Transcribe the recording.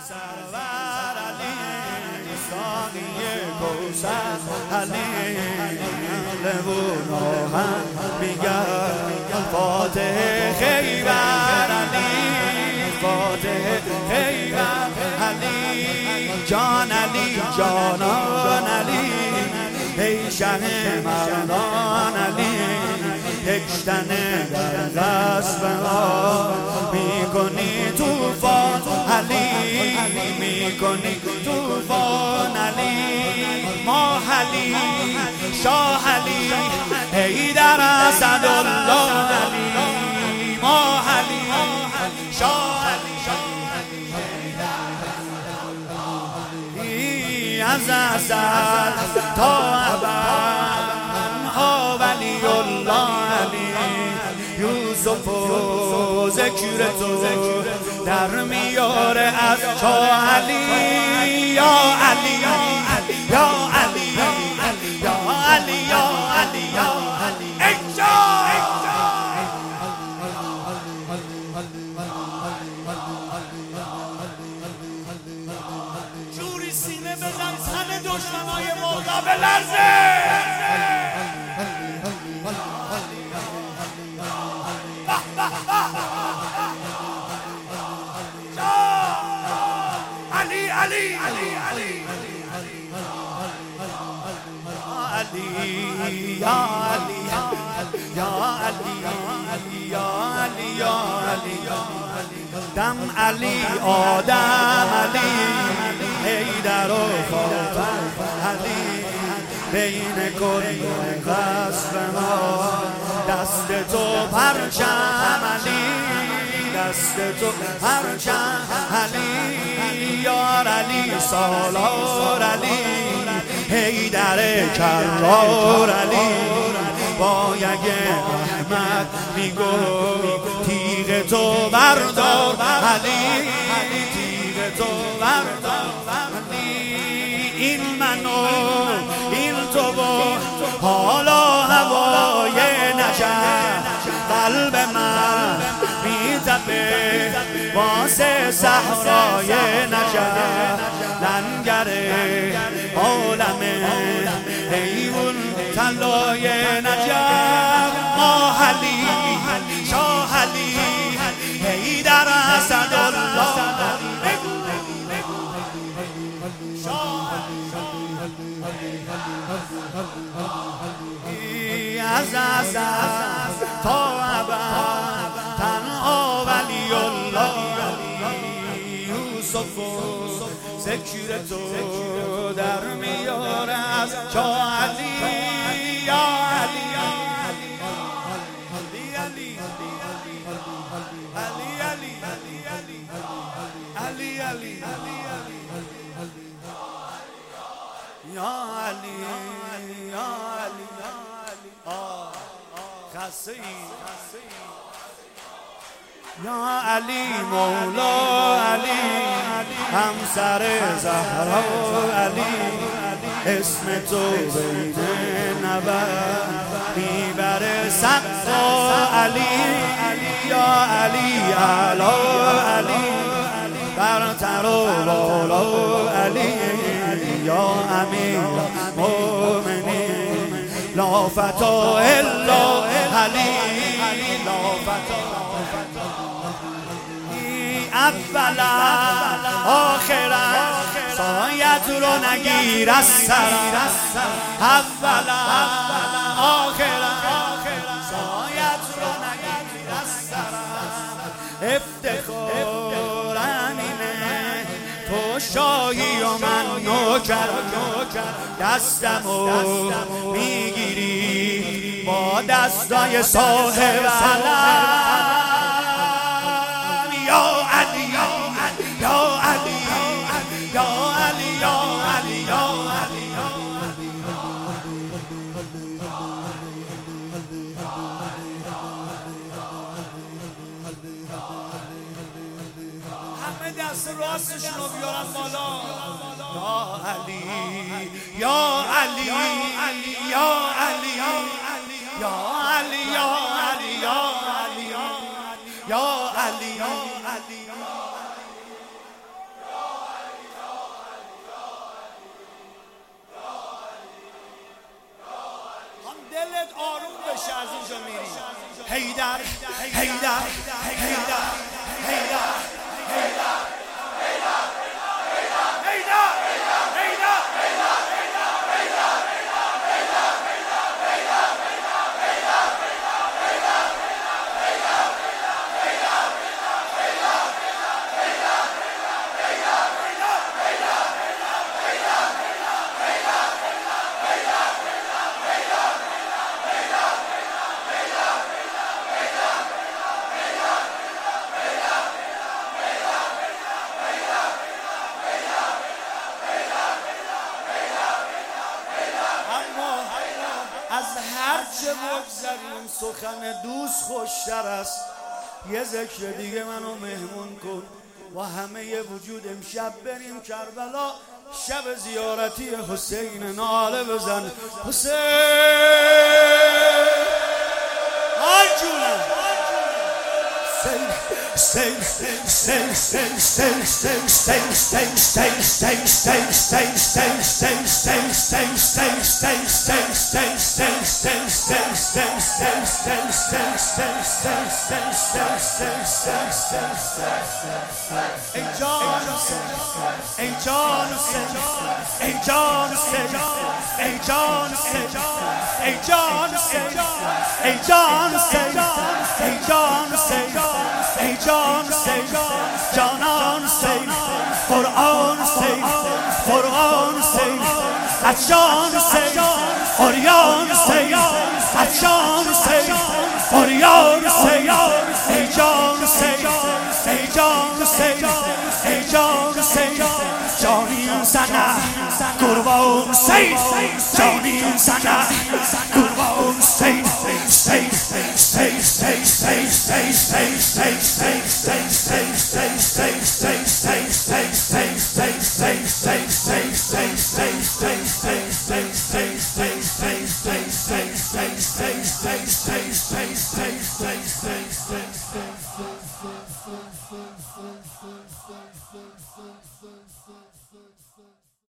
سرور علی ساقی کوثر علی لبونا من میگم فاتح خیبر علی فاتح خیبر علی جان علی جانان علی ای شه مردان علی یکشتنه در قصب ما میکنی توفان علی میکنی توفان علی ما علی شاه علی حیدر اسدالله علی ما علی شاه علی از ازل تا ابد ها ولی الله علی یوسف و ذکر تو در میاره از شاه علی یا علی یا علی یا علی یا علی یا علی یا علی جوری سینه بزن تن دشمنای مولا بلرزه علی علی علی علی علی یا علی یا علی یا علی یا علی دم علی آدم علی حیدر و فاطمه علی بین کل قصب ما دست تو پرچم علی دست تو پرچم علی یار علی سالار علی حیدر کرار علی با یک رحمت میگو تیغ تو بردار علی تیغ تو بردار علی این منو این تو حالا هوای نجف قلب من میتپه واسه صحرای نجف لنگر عالم حیوان طلای نجف ما علی شاه علی حیدر اسدالله از ازل تا ابد تنها ولی الله یوسف و ذکر تو در میاره از شاه علی یا علی علی علی علی علی یا علی یا علی خسته یا علی مولا علی همسر زهرا علی اسم تو بین نبر میبره سقفا علی یا علی علا علی برتر و بالا علی یا امیر مومنین لا فتا الا علی لا فتا اولا آخرا سایت رو نگیر از سر اولا آخرا سایت رو نگیر از سر افتخار امینه تو شاهی و من نوکر دستمو میگیری با دستای صاحب علم یا علی یا علی یا علی یا علی یا علی یا علی همه دست راستشون رو بیارن بالا یا علی یا علی یا علی یا علی یا علی یا علی یا علی حیدر حیدر حیدر حیدر از هر چه بگذریم سخن دوست خوشتر است. یه ذکر دیگه منو مهمون کن با همه وجود امشب بریم کربلا، شب زیارتی حسین ناله بزن. حسین آی جونم ای جان حسین جانان حسین قرآن حسین قرآن حسین عطشان حسین عریان حسین عطشان حسین عریان حسین ای جان حسین ای جان حسین ای جان حسین جانی زنه قربان حسین جانی زنه قربان حسین حسین حسین حسین